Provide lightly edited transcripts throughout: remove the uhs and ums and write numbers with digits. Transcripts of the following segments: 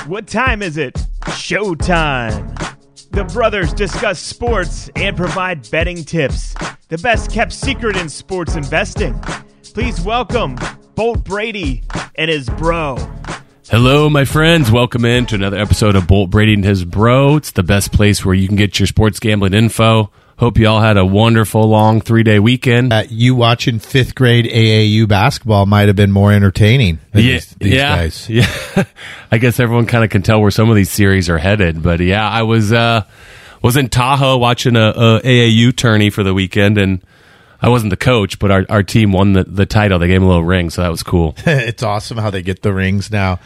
What time is it? Showtime. The brothers discuss sports and provide betting tips. The best kept secret in sports investing. Please welcome Bolt Brady and his bro. Hello, my friends. Welcome in to another episode of Bolt Brady and his bro. It's the best place where you can get your sports gambling info. Hope you all had a wonderful, long 3-day weekend. You watching 5th grade AAU basketball might have been more entertaining than these guys. Yeah. I guess everyone kind of can tell where some of these series are headed. But yeah, I was in Tahoe watching a AAU tourney for the weekend, and I wasn't the coach, but our team won the title. They gave him a little ring, so that was cool. It's awesome how they get the rings now.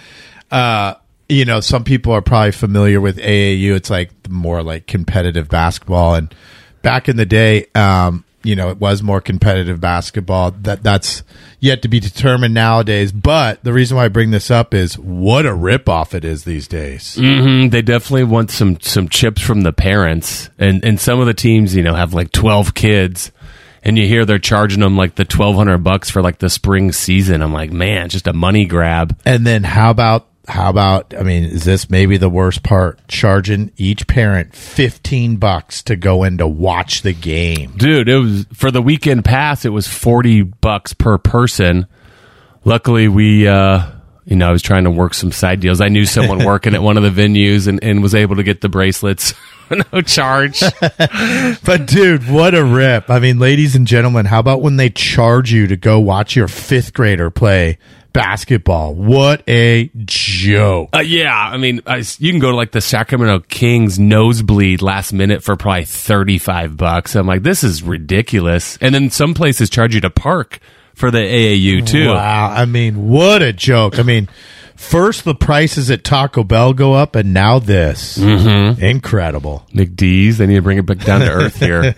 Some people are probably familiar with AAU. It's like more like competitive basketball, and back in the day, it was more competitive basketball. That's yet to be determined nowadays. But the reason why I bring this up is what a ripoff it is these days. Mm-hmm. They definitely want some chips from the parents, and some of the teams, have like 12 kids, and you hear they're charging them like the $1,200 for like the spring season. I'm like, man, just a money grab. And then how about? Is this maybe the worst part? Charging each parent $15 to go in to watch the game. Dude, it was for the weekend pass, it was $40 per person. Luckily, I was trying to work some side deals. I knew someone working at one of the venues and was able to get the bracelets. No charge. But dude, what a rip. Ladies and gentlemen, how about when they charge you to go watch your 5th grader play basketball? What a joke. You can go to like the Sacramento Kings nosebleed last minute for probably $35. I'm like, this is ridiculous. And then some places charge you to park for the AAU too. Wow. What a joke. First the prices at Taco Bell go up, and now this. Mm-hmm. Incredible. McDee's, they need to bring it back down to earth here.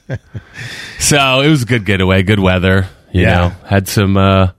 So it was a good getaway, good weather. You know, had some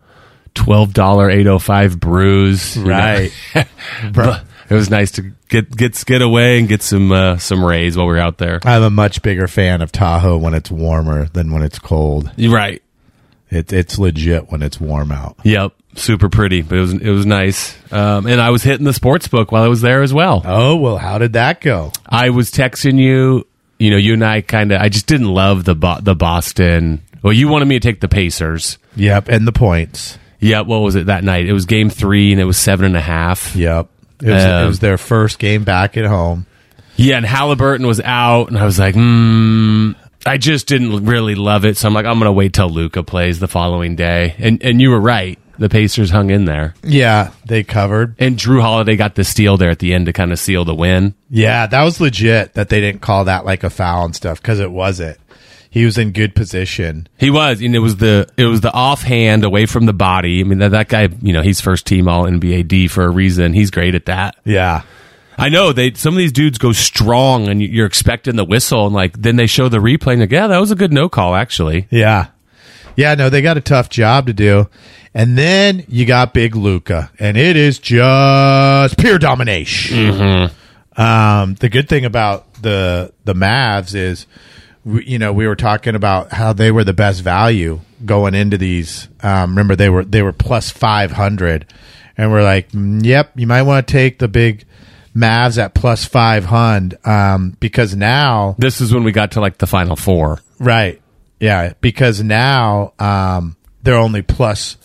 $12 805 brews. Right. But it was nice to get away and get some rays while we were out there. I'm a much bigger fan of Tahoe when it's warmer than when it's cold. You're right. It's legit when it's warm out. Yep. Super pretty, but it was nice. And I was hitting the sports book while I was there as well. Oh, well, how did that go? I was texting you. You and I I just didn't love the Boston. Well, you wanted me to take the Pacers. Yep, and the points. Yeah, what was it that night? It was game 3, and it was 7.5. Yep. It was their first game back at home. Yeah, and Halliburton was out, and I was like, I just didn't really love it, so I'm like, I'm going to wait till Luka plays the following day. And you were right. The Pacers hung in there. Yeah, they covered. And Drew Holiday got the steal there at the end to kind of seal the win. Yeah, that was legit that they didn't call that like a foul and stuff, because it wasn't. He was in good position. He was, and it was the offhand away from the body. That guy, he's first team All NBA D for a reason. He's great at that. Yeah. I know some of these dudes go strong, and you're expecting the whistle, and then they show the replay, and that was a good no call, actually. Yeah. Yeah, no, they got a tough job to do. And then you got Big Luka, and it is just pure domination. Mm-hmm. The good thing about the Mavs is, we were talking about how they were the best value going into these. Remember, they were plus 500, and we're like, yep, you might want to take the big Mavs at plus 500 because now this is when we got to like the Final Four, right? Yeah, because now they're only plus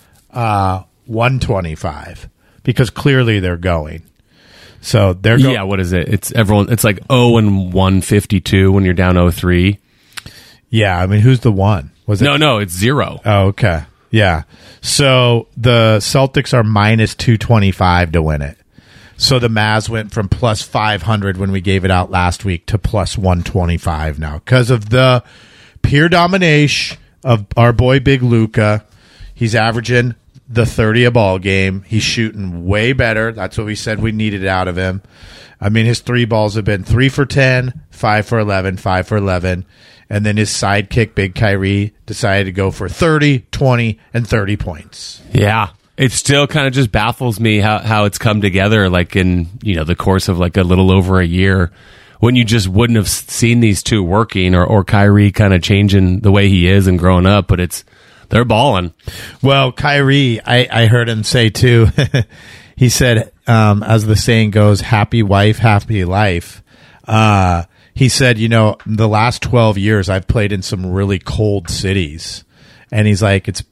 125 because clearly they're going. So they're yeah. What is it? It's everyone. It's like 0-152 when you're down 0-3. Yeah, who's the one? Was it? No, it's 0. Oh, okay. Yeah. So the Celtics are minus 225 to win it. So the Mavs went from plus 500 when we gave it out last week to plus 125 now because of the pure domination of our boy Big Luka. He's averaging the 30 a ball game. He's shooting way better. That's what we said we needed out of him. His 3 balls have been 3 for 10, 5 for 11, 5 for 11. And then his sidekick, Big Kyrie, decided to go for 30, 20, and 30 points. Yeah. It still kind of just baffles me how it's come together, like in the course of like a little over a year, when you just wouldn't have seen these two working or Kyrie kind of changing the way he is and growing up. But they're balling. Well, Kyrie, I heard him say too. He said, as the saying goes, happy wife, happy life. He said, the last 12 years I've played in some really cold cities. And he's like, it's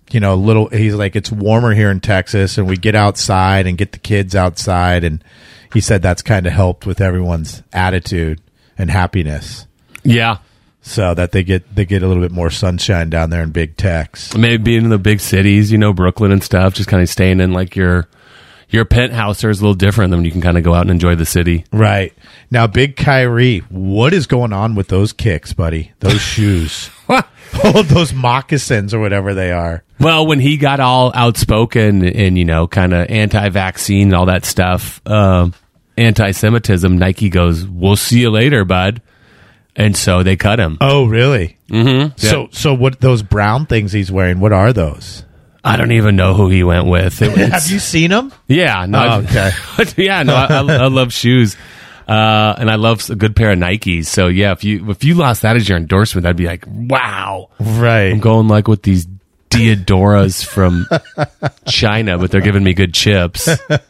warmer here in Texas, and we get outside and get the kids outside. And he said that's kind of helped with everyone's attitude and happiness. Yeah. So that they get a little bit more sunshine down there in big Tex. Maybe being in the big cities, Brooklyn and stuff, just kind of staying in like your penthouse there is a little different than when you can kind of go out and enjoy the city. Right. Now, Big Kyrie, what is going on with those kicks, buddy? Those shoes. Oh, those moccasins or whatever they are. Well, when he got all outspoken and, kind of anti-vaccine and all that stuff, anti-Semitism, Nike goes, we'll see you later, bud. And so they cut him. Oh, really? Mm-hmm. Yeah. So what those brown things he's wearing, what are those? I don't even know who he went with. Have you seen them? Yeah. No, oh, okay. Yeah, no, I love shoes. And I love a good pair of Nikes. So yeah, if you lost that as your endorsement, I'd be like, wow. Right. I'm going like with these Diodoras from China, but they're giving me good chips.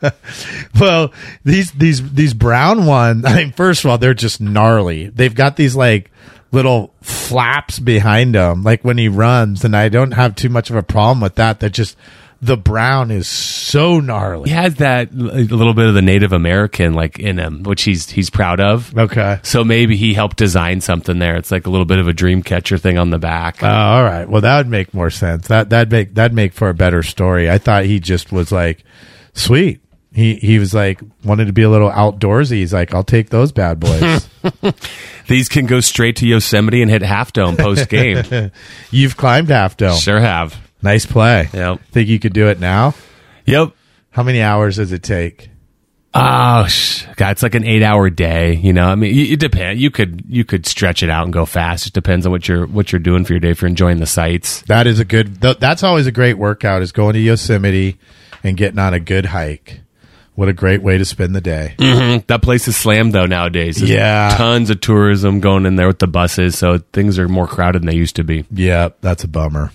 Well, these brown ones, I mean, first of all, they're just gnarly. They've got these like little flaps behind him, like when he runs, and I don't have too much of a problem with that. That just the brown is so gnarly. He has that a little bit of the Native American like in him, which he's proud of. Okay, so maybe he helped design something there. It's like a little bit of a dream catcher thing on the back. Oh, all right. Well, that would make more sense. That'd make for a better story. I thought he just was like, sweet. He was like, wanted to be a little outdoorsy. He's like, I'll take those bad boys. These can go straight to Yosemite and hit Half Dome post game. You've climbed Half Dome. Sure have. Nice play. Yep. Think you could do it now? Yep. How many hours does it take? Oh, God, it's like an 8-hour day. I mean, it depends. You could stretch it out and go fast. It depends on what you're doing for your day. If you're enjoying the sights, that's always a great workout. Is going to Yosemite and getting on a good hike. What a great way to spend the day. Mm-hmm. That place is slammed, though, nowadays. There's tons of tourism going in there with the buses, so things are more crowded than they used to be. Yeah, that's a bummer.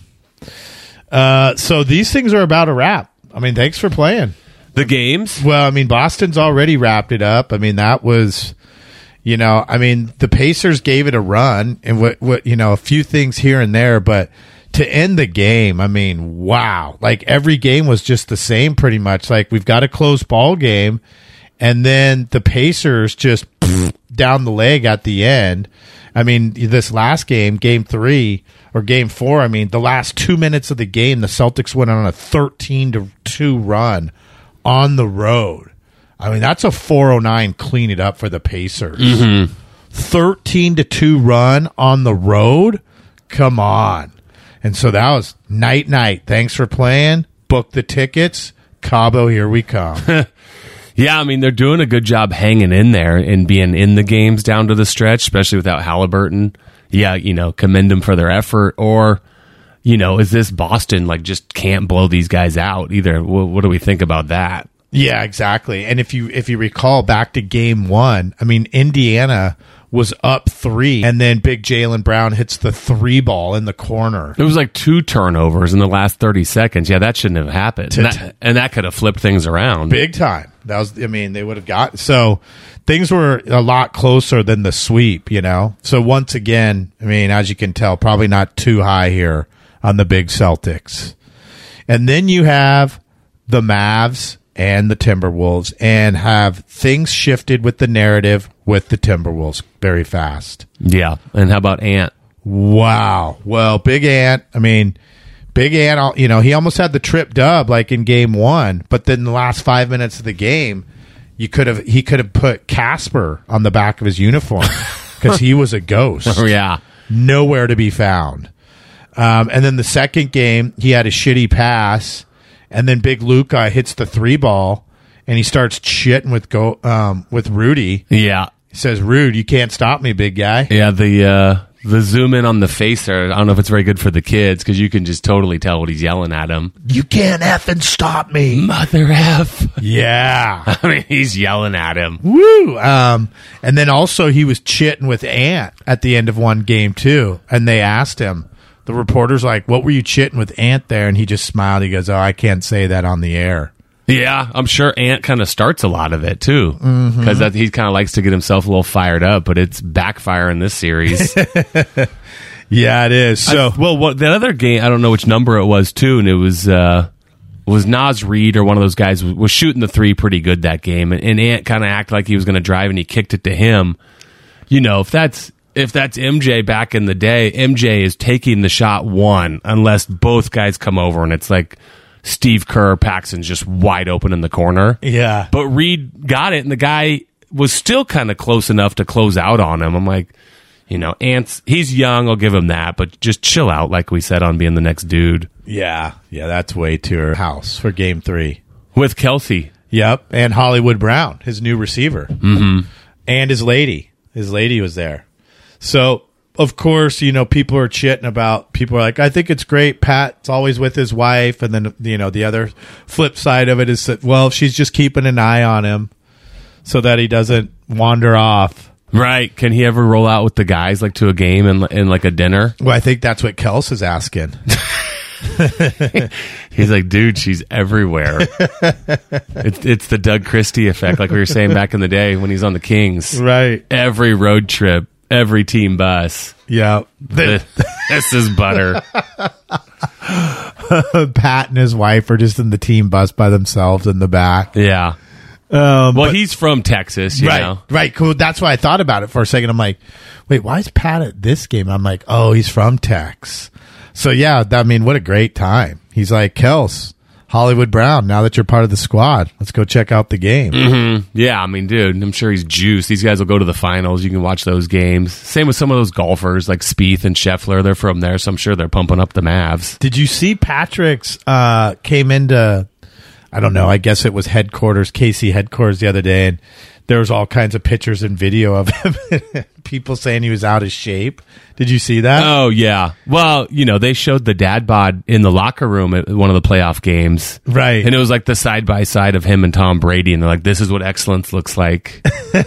So these things are about a wrap. I mean, thanks for playing. The games? Well, I mean, Boston's already wrapped it up. I mean, that was, the Pacers gave it a run, and what a few things here and there, but to end the game, I mean, wow. Like, every game was just the same pretty much. Like, we've got a close ball game, and then the Pacers just down the leg at the end. I mean, this last game, game 3 or game 4, I mean, the last 2 minutes of the game, the Celtics went on a 13-2 run on the road. I mean, that's a 409 clean it up for the Pacers. Mm-hmm. 13-2 run on the road? Come on. And so that was night. Thanks for playing. Book the tickets. Cabo, here we come. Yeah, I mean, they're doing a good job hanging in there and being in the games down to the stretch, especially without Halliburton. Yeah, commend them for their effort. Or, is this Boston, like, just can't blow these guys out either? What do we think about that? Yeah, exactly. And if you recall back to game 1, I mean, Indiana was up 3, and then big Jaylen Brown hits the 3 ball in the corner. It was like 2 turnovers in the last 30 seconds. Yeah, that shouldn't have happened. And that could have flipped things around. Big time. That was, I mean, they would have got, so things were a lot closer than the sweep, So once again, I mean, as you can tell, probably not too high here on the big Celtics. And then you have the Mavs and the Timberwolves, and have things shifted with the narrative with the Timberwolves very fast. Yeah. And how about Ant? Wow. Well, Big Ant, I mean, Big Ant, he almost had the trip dub like in game 1, but then the last 5 minutes of the game, he could have put Casper on the back of his uniform because he was a ghost. Oh, yeah. Nowhere to be found. And then the second game, he had a shitty pass. And then Big Luka hits the 3 ball, and he starts shitting with Rudy. Yeah, he says, "Rude, you can't stop me, big guy." Yeah, the zoom in on the face there. I don't know if it's very good for the kids because you can just totally tell what he's yelling at him. You can't effing stop me, mother F. Yeah, I mean he's yelling at him. Woo. And then also he was chitting with Ant at the end of one game too, and they asked him. The reporter's like, what were you chitting with Ant there? And he just smiled. He goes, I can't say that on the air. Yeah, I'm sure Ant kind of starts a lot of it too, because he kind of likes to get himself a little fired up, but it's backfiring this series. Yeah, it is. So, the other game, I don't know which number it was too, and it was Naz Reid or one of those guys was shooting the three pretty good that game, and Ant kind of acted like he was going to drive, and he kicked it to him. You know, if that's MJ back in the day, MJ is taking the shot one unless both guys come over, and it's like Steve Kerr, Paxson's just wide open in the corner. yeah. But Reid got it, and the guy was still kind of close enough to close out on him. I'm like, you know, he's young, I'll give him that, but just chill out, like we said, on being the next dude. Yeah, that's way to her house for game 3. With Kelsey. Yep, and Hollywood Brown, his new receiver. Mm-hmm. And his lady. His lady was there. So, of course, you know, people are like, I think it's great. Pat's always with his wife. And then, you know, the other flip side of it is that, well, she's just keeping an eye on him so that he doesn't wander off. Right. Can he ever roll out with the guys, like to a game and like a dinner? Well, I think that's what Kels is asking. He's like, dude, she's everywhere. It's the Doug Christie effect, like we were saying back in the day when he's on the Kings. Right. Every road trip, every team bus. Yeah. This is butter. Pat and his wife are just in the team bus by themselves in the back. Yeah. Well, he's from Texas, you know. Right, cool. That's why I thought about it for a second. I'm like, wait, why is Pat at this game? I'm like, oh, he's from Tex. So, yeah, I mean, what a great time. He's like, Kels, Hollywood Brown, now that you're part of the squad, let's go check out the game. Mm-hmm. Yeah, I mean, dude, I'm sure he's juiced. These guys will go to the finals. You can watch those games. Same with some of those golfers like Spieth and Scheffler. They're from there, so I'm sure they're pumping up the Mavs. Did you see Patrick's came into... I don't know, I guess it was KC headquarters the other day, and there was all kinds of pictures and video of him. People saying he was out of shape. Did you see that? Oh, yeah. Well, you know, they showed the dad bod in the locker room at one of the playoff games. Right. And it was like the side-by-side of him and Tom Brady, and they're like, this is what excellence looks like.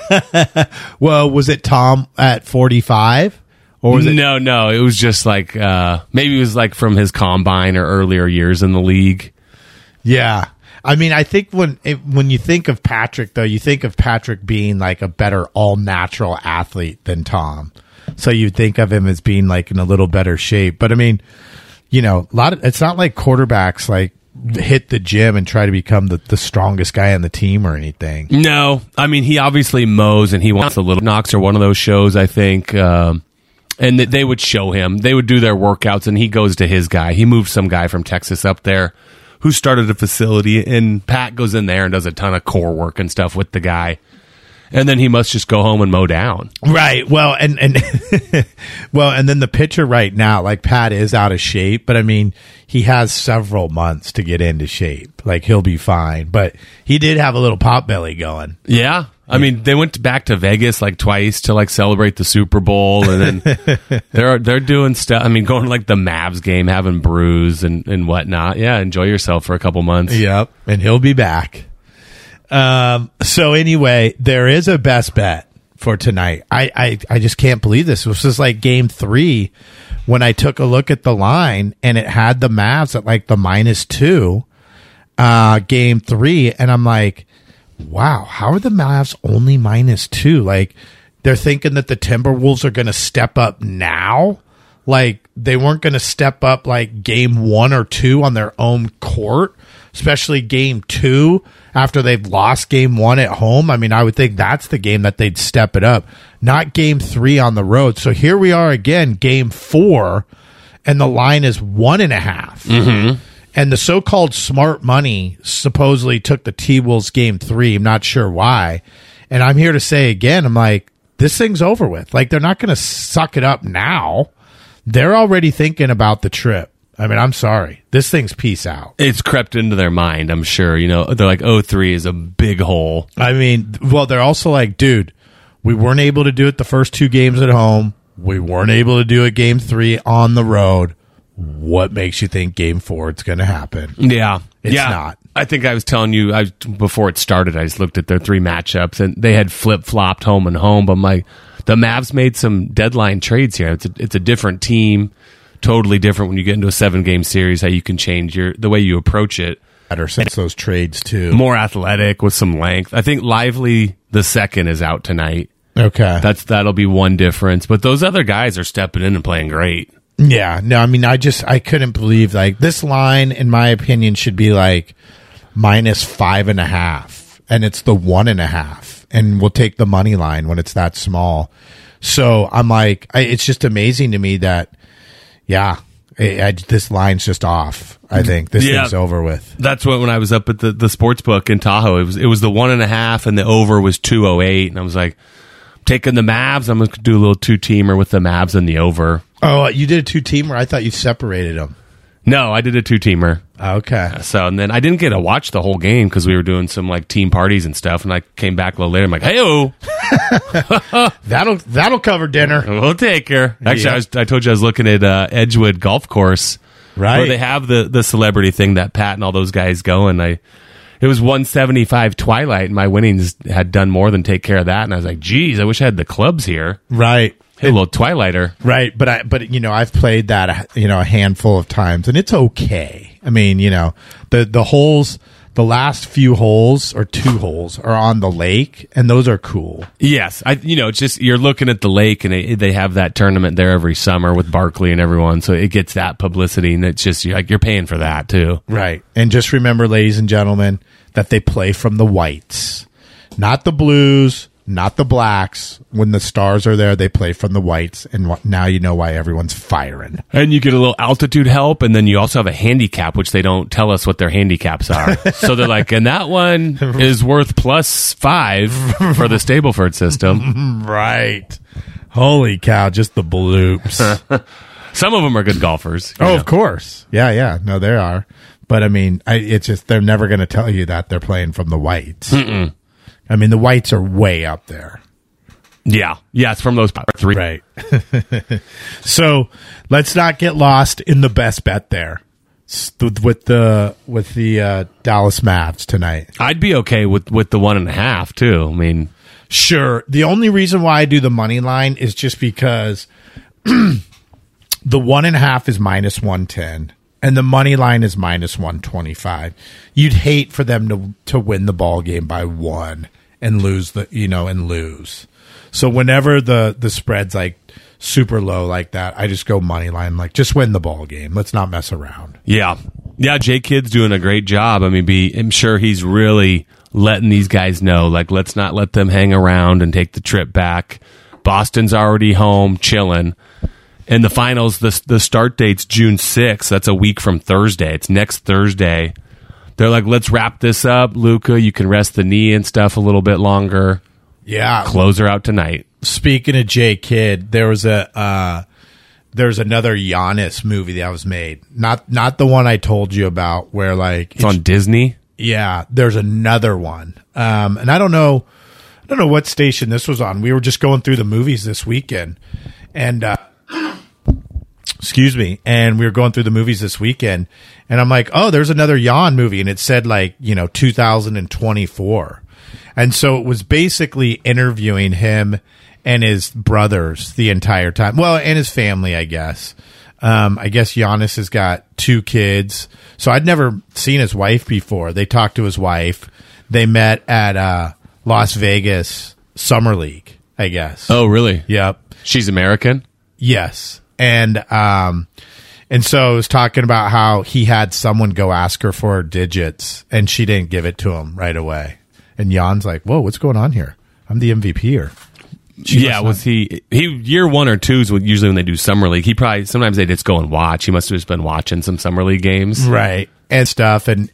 Well, was it Tom at 45? Or was it? No, it was just like, maybe it was like from his combine or earlier years in the league. Yeah. I mean, I think when you think of Patrick, though, you think of Patrick being like a better all-natural athlete than Tom. So you think of him as being like in a little better shape. But I mean, you know, it's not like quarterbacks like hit the gym and try to become the strongest guy on the team or anything. No, I mean, he obviously mows and he wants a little knocks or one of those shows, I think. And they would show him. They would do their workouts, and he goes to his guy. He moved some guy from Texas up there who started a facility, and Pat goes in there and does a ton of core work and stuff with the guy. And then he must just go home and mow down. Right. Well, and well, and then the pitcher right now, like Pat is out of shape, but I mean, he has several months to get into shape. Like he'll be fine, but he did have a little pot belly going. Yeah. I mean, they went back to Vegas like twice to like celebrate the Super Bowl, and then they're doing stuff. I mean, going to like the Mavs game, having brews and whatnot. Yeah, enjoy yourself for a couple months. Yep, and he'll be back. So anyway, there is a best bet for tonight. I just can't believe this. This was like game 3 when I took a look at the line, and it had the Mavs at like the -2, game 3, and I'm like, wow, how are the Mavs only -2? Like, they're thinking that the Timberwolves are going to step up now? Like, they weren't going to step up like game 1 or 2 on their own court, especially game 2 after they've lost game 1 at home. I mean, I would think that's the game that they'd step it up, not game 3 on the road. So here we are again, game 4, and the line is 1.5. Mm-hmm. And the so-called smart money supposedly took the T-Wolves game 3. I'm not sure why. And I'm here to say again, I'm like, this thing's over with. Like, they're not going to suck it up now. They're already thinking about the trip. I mean, I'm sorry. This thing's peace out. It's crept into their mind, I'm sure. You know, they're like, 0-3 is a big hole. I mean, well, they're also like, dude, we weren't able to do it the first 2 games at home. We weren't able to do it game 3 on the road. What makes you think game 4 it's going to happen? Yeah. It's not. I think I was telling you before it started, I just looked at their 3 matchups, and they had flip-flopped home and home. But I'm like, the Mavs made some deadline trades here. It's a different team, totally different when you get into a 7-game series, how you can change the way you approach it. better since those trades too. More athletic with some length. I think Lively the second is out tonight. Okay. That'll be one difference. But those other guys are stepping in and playing great. Yeah. No, I mean, I couldn't believe, like, this line, in my opinion, should be like -5.5, and it's the 1.5, and we'll take the money line when it's that small. So I'm like, it's just amazing to me that, yeah, this line's just off. I think this thing's over with. That's what, when I was up at the sports book in Tahoe, it was the 1.5 and the over was 208, and I was like, taking the Mavs. I'm going to do a little 2-teamer with the Mavs and the over. Oh, you did a 2-teamer? I thought you separated them. No, I did a 2-teamer. Okay. So, and then I didn't get to watch the whole game because we were doing some like team parties and stuff, and I came back a little later. I'm like, hey-o. That'll cover dinner. We'll take her. Actually, I told you I was looking at Edgewood Golf Course. Right. Where they have the celebrity thing that Pat and all those guys go, and it was 175 Twilight, and my winnings had done more than take care of that. And I was like, geez, I wish I had the clubs here. Right. Hey, a little Twilighter. Right. But you know, I've played that, you know, a handful of times, and it's okay. I mean, you know, the holes, the last few holes or 2 holes are on the lake, and those are cool. Yes. It's just, you're looking at the lake, and they have that tournament there every summer with Barkley and everyone. So it gets that publicity, and it's just like, you're paying for that too. Right. And just remember, ladies and gentlemen, that they play from the whites, not the blues, not the blacks. When the stars are there, they play from the whites, and now you know why everyone's firing. And you get a little altitude help, and then you also have a handicap, which they don't tell us what their handicaps are. So they're like, and that one is worth +5 for the Stableford system. Right. Holy cow, just the bloops. Some of them are good golfers. Oh, of course. Yeah. No, they are. But I mean, it's just, they're never going to tell you that they're playing from the whites. Mm-mm. I mean, the whites are way up there. Yeah, it's from those 3. Right. So let's not get lost in the best bet there with the Dallas Mavs tonight. I'd be okay with the 1.5 too. I mean, sure. The only reason why I do the money line is just because the 1.5 is -110. And the money line is -125. You'd hate for them to win the ball game by 1 and lose lose. So whenever the spread's like super low like that, I just go money line, like, just win the ball game. Let's not mess around. Yeah. Jay Kidd's doing a great job. I mean, I'm sure he's really letting these guys know, like, let's not let them hang around and take the trip back. Boston's already home, chilling. And the finals, the start date's June 6th. That's a week from Thursday. It's next Thursday. They're like, let's wrap this up. Luka, you can rest the knee and stuff a little bit longer. Yeah. Closer out tonight. Speaking of Jay Kidd, there's another Giannis movie that was made. Not the one I told you about where, like, it's on Disney. Yeah. There's another one. And I don't know what station this was on. We were just going through the movies this weekend, and, excuse me. And we were going through the movies this weekend, and I'm like, oh, there's another Jan movie. And it said, like, 2024. And so it was basically interviewing him and his brothers the entire time. Well, and his family, I guess. I guess Giannis has got 2 kids. So I'd never seen his wife before. They talked to his wife. They met at Las Vegas Summer League, I guess. Oh, really? Yep. She's American? Yes. And so I was talking about how he had someone go ask her for her digits, and she didn't give it to him right away. And Jan's like, whoa, what's going on here? I'm the MVP here. Was he year 1 or 2 is usually when they do summer league. He probably, sometimes they just go and watch. He must have just been watching some summer league games. Right. And stuff. And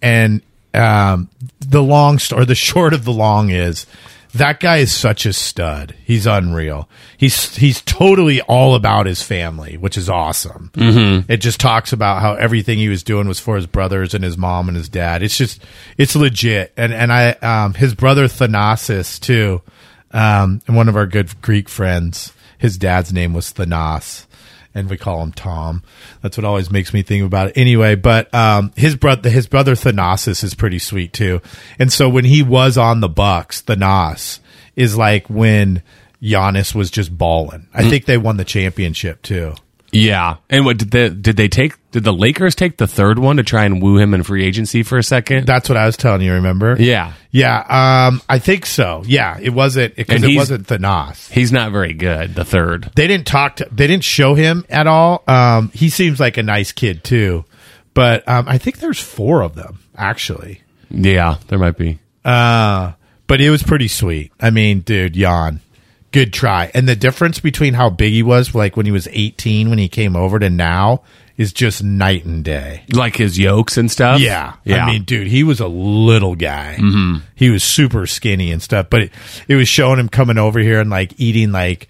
the long story, the short of the long is, that guy is such a stud. He's unreal. He's totally all about his family, which is awesome. Mm-hmm. It just talks about how everything he was doing was for his brothers and his mom and his dad. It's legit. And I his brother Thanasis too, and one of our good Greek friends, his dad's name was Thanas, and we call him Tom. That's what always makes me think about it. Anyway, but his brother Thanasis is pretty sweet too. And so when he was on the Bucks, Thanas is like when Giannis was just balling. I think they won the championship too. Yeah. And what did the Lakers take the third one to try and woo him in free agency for a second? That's what I was telling you, remember? Yeah. Yeah, I think so. Yeah, it wasn't Thanos. He's not very good, the third. They didn't show him at all. He seems like a nice kid too. But I think there's 4 of them, actually. Yeah, there might be. But it was pretty sweet. I mean, dude, Jan, good try. And the difference between how big he was, like when he was 18, when he came over, to now is just night and day. Like his yokes and stuff? Yeah. Yeah. I mean, dude, he was a little guy. Mm-hmm. He was super skinny and stuff. But it was showing him coming over here and like eating like,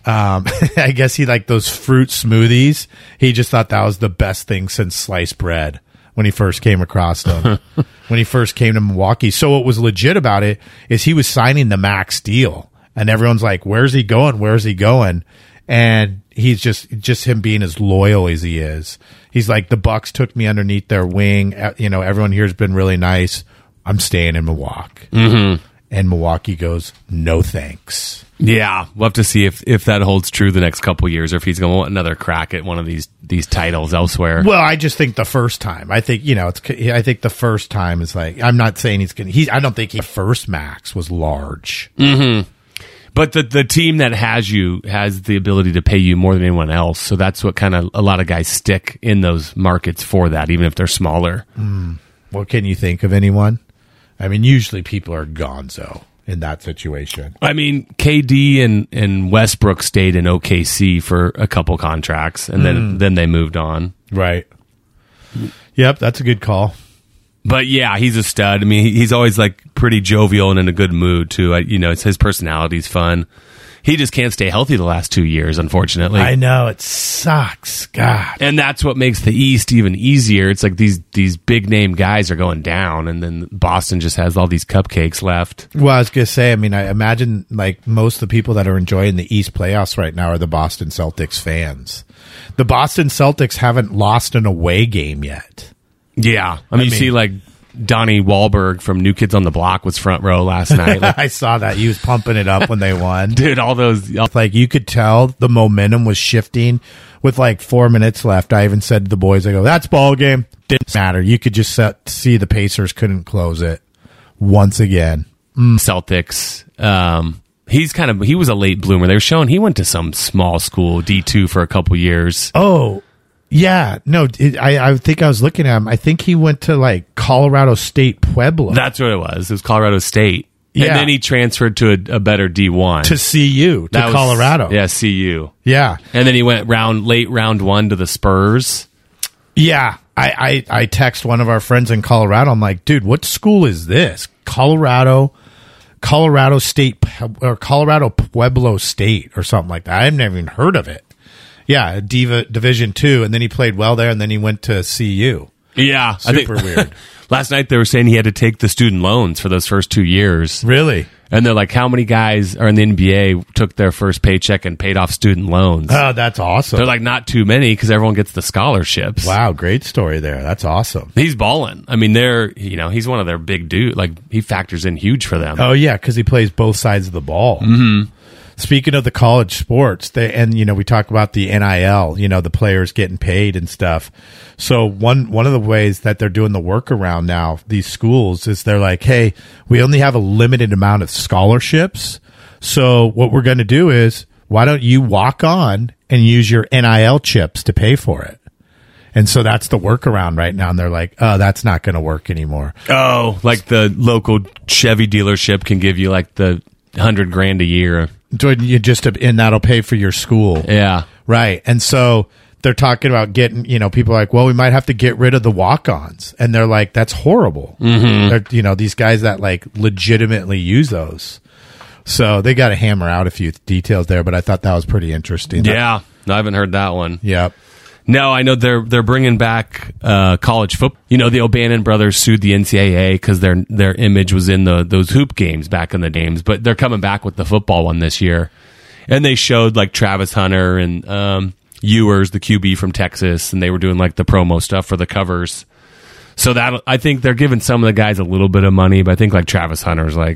I guess he liked those fruit smoothies. He just thought that was the best thing since sliced bread when he first came across them, when he first came to Milwaukee. So what was legit about it is he was signing the max deal, and everyone's like, where's he going? Where's he going? And he's just him being as loyal as he is. He's like, the Bucks took me underneath their wing. You know, everyone here has been really nice. I'm staying in Milwaukee. Mm-hmm. And Milwaukee goes, no thanks. Yeah, we'll have to see if that holds true the next couple years, or if he's going to want another crack at one of these titles elsewhere. Well, I just think the first time. I think I think the first time is like. I'm not saying he's going to. I don't think his first max was large. Mm-hmm. But the team that has the ability to pay you more than anyone else. So that's what kind of a lot of guys stick in those markets for that, even if they're smaller. Well, can you think of anyone? I mean, usually people are gonzo in that situation. I mean, KD and Westbrook stayed in OKC for a couple contracts, and then they moved on. Right. Yep, that's a good call. But yeah, he's a stud. I mean, he's always like pretty jovial and in a good mood too. It's his personality's fun. He just can't stay healthy the last 2 years, unfortunately. I know, it sucks. God. And that's what makes the East even easier. It's like these big name guys are going down, and then Boston just has all these cupcakes left. Well, I was going to say, I mean, I imagine like most of the people that are enjoying the East playoffs right now are the Boston Celtics fans. The Boston Celtics haven't lost an away game yet. Yeah. I mean, you see like Donnie Wahlberg from New Kids on the Block was front row last night. I saw that. He was pumping it up when they won. Dude, all those... Like, you could tell the momentum was shifting with like 4 minutes left. I even said to the boys, I go, that's ball game. Didn't matter. You could just see the Pacers couldn't close it once again. Celtics. He was a late bloomer. They were showing he went to some small school, D2, for a couple years. Oh, yeah. No, I think I was looking at him. I think he went to like Colorado State Pueblo. That's what it was. It was Colorado State. Yeah. And then he transferred to a better D1. To CU, Colorado. Yeah, CU. Yeah. And then he went late round 1 to the Spurs. Yeah. I text one of our friends in Colorado. I'm like, dude, what school is this? Colorado State or Colorado Pueblo State or something like that. I've never even heard of it. Yeah, Division 2, and then he played well there, and then he went to CU. Yeah. Super weird. Last night they were saying he had to take the student loans for those first 2 years. Really? And they're like, how many guys are in the NBA took their first paycheck and paid off student loans? Oh, that's awesome. They're like, not too many, because everyone gets the scholarships. Wow, great story there. That's awesome. He's balling. I mean, he's one of their big dudes. Like, he factors in huge for them. Oh, yeah, because he plays both sides of the ball. Mm-hmm. Speaking of the college sports, we talk about the NIL, the players getting paid and stuff. So one of the ways that they're doing the workaround now, these schools, is they're like, hey, we only have a limited amount of scholarships. So what we're going to do is, why don't you walk on and use your NIL chips to pay for it? And so that's the workaround right now. And they're like, oh, that's not going to work anymore. Oh, like the local Chevy dealership can give you like the $100,000 a year. And that'll pay for your school. Yeah. Right. And so they're talking about getting, people are like, well, we might have to get rid of the walk-ons. And they're like, that's horrible. Mm-hmm. These guys that like legitimately use those. So they got to hammer out a few details there, but I thought that was pretty interesting. Yeah. No, I haven't heard that one. Yep. No, I know they're bringing back college football. The O'Bannon brothers sued the NCAA because their image was in those hoop games back in the games, but they're coming back with the football one this year. And they showed like Travis Hunter and Ewers, the QB from Texas, and they were doing like the promo stuff for the covers. So that I think they're giving some of the guys a little bit of money, but I think like Travis Hunter's like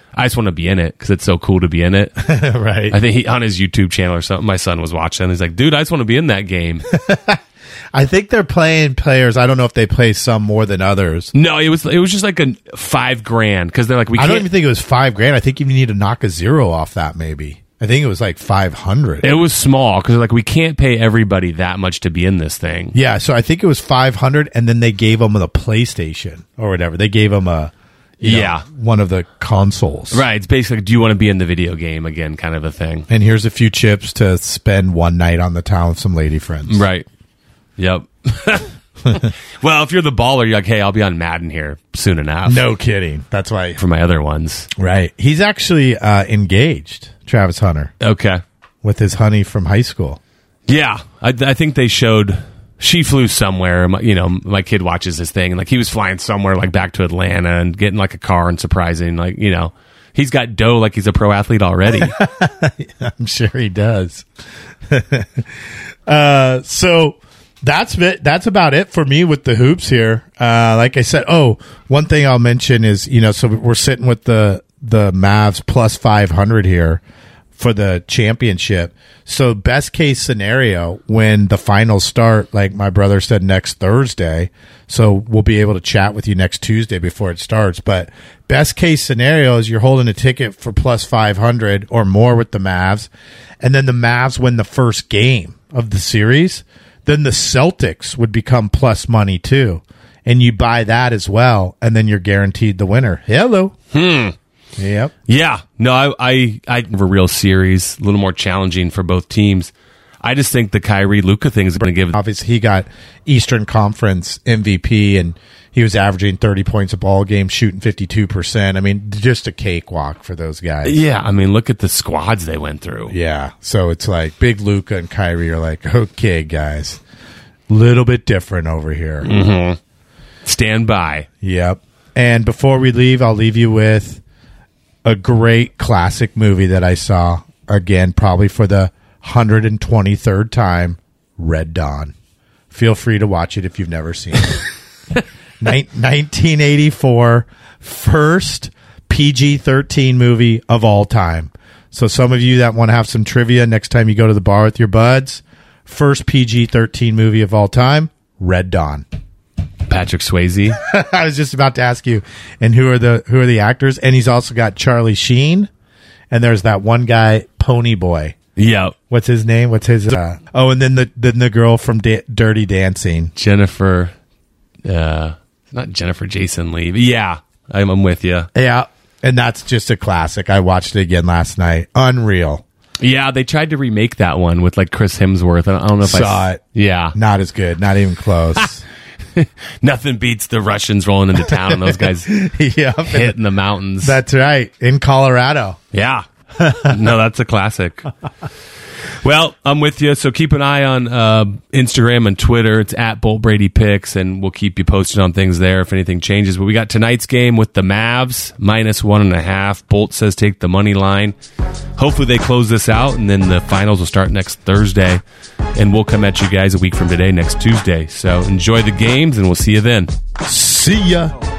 I just want to be in it because it's so cool to be in it. Right. I think he on his YouTube channel or something. My son was watching. He's like, "Dude, I just want to be in that game." I think they're playing players. I don't know if they play some more than others. No, it was just like a $5,000 because they're like, I don't even think it was $5,000. I think you need to knock a zero off that. Maybe I think it was like 500. It was small because like we can't pay everybody that much to be in this thing. Yeah, so I think it was 500, and then they gave them the PlayStation or whatever. They gave them one of the consoles. Right. It's basically, do you want to be in the video game again, kind of a thing. And here's a few chips to spend one night on the town with some lady friends. Right. Yep. Well, if you're the baller, you're like, hey, I'll be on Madden here soon enough. No kidding. That's why. For my other ones. Right. He's actually engaged, Travis Hunter, Okay. with his honey from high school. Yeah. I think they showed, she flew somewhere. My kid watches this thing, and like he was flying somewhere like back to Atlanta and getting like a car and surprising, like, he's got dough like he's a pro athlete already. I'm sure he does. So that's it. That's about it for me with the hoops here. Like I said, one thing I'll mention is, so we're sitting with the Mavs plus 500 here for the championship. So best case scenario, when the finals start, like my brother said, next Thursday. So we'll be able to chat with you next Tuesday before it starts. But best case scenario is you're holding a ticket for plus 500 or more with the Mavs. And then the Mavs win the first game of the series. Then the Celtics would become plus money too. And you buy that as well. And then you're guaranteed the winner. Hello. Yep. Yeah. No, I have a real series, a little more challenging for both teams. I just think the Kyrie Luka thing is going to give. Obviously, he got Eastern Conference MVP, and he was averaging 30 points a ball game, shooting 52%. I mean, just a cakewalk for those guys. Yeah. I mean, look at the squads they went through. Yeah. So it's like big Luka and Kyrie are like, okay, guys, little bit different over here. Mm-hmm. Stand by. Yep. And before we leave, I'll leave you with a great classic movie that I saw, again, probably for the 123rd time, Red Dawn. Feel free to watch it if you've never seen it. 1984, first PG-13 movie of all time. So some of you that want to have some trivia next time you go to the bar with your buds, first PG-13 movie of all time, Red Dawn. Patrick Swayze. I was just about to ask you, and who are the actors? And he's also got Charlie Sheen, and there's that one guy, Pony Boy. Yeah. What's his name? What's his? And then the girl from Dirty Dancing, Jennifer. Not Jennifer Jason Leigh. Yeah, I'm with you. Yeah, and that's just a classic. I watched it again last night. Unreal. Yeah, they tried to remake that one with like Chris Hemsworth. I don't know if saw it. Yeah, not as good. Not even close. Nothing beats the Russians rolling into town and those guys hitting the mountains. That's right. In Colorado. Yeah. No, that's a classic. Well, I'm with you. So keep an eye on Instagram and Twitter. It's at Bolt Brady Picks, and we'll keep you posted on things there if anything changes. But we got tonight's game with the Mavs, -1.5. Bolt says take the money line. Hopefully they close this out, and then the finals will start next Thursday. And we'll come at you guys a week from today, next Tuesday. So enjoy the games, and we'll see you then. See ya.